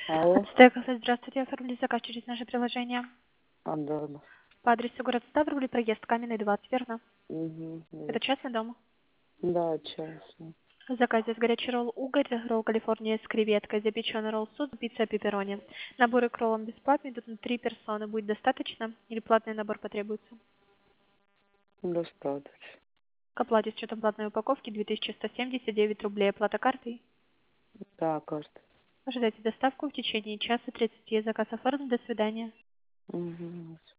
Алло, Стейкофест, здравствуйте, оформили заказ через наше приложение. да. По адресу город Ставрополь, проезд Каменный, 20, верно? Да, Это частный дом. да, честно. В заказе есть горячий ролл угорь, ролл Калифорния с креветкой, запеченный ролл суп, пицца пепперони. Наборы к роллам бесплатные, идут на 3 персоны. Будет достаточно или платный набор потребуется? Достаточно. К оплате с учетом платной упаковки 2179 рублей. Оплата картой. Да, карта. Ожидайте доставку в течение часа 30. Заказ оформлен. До свидания. Угу.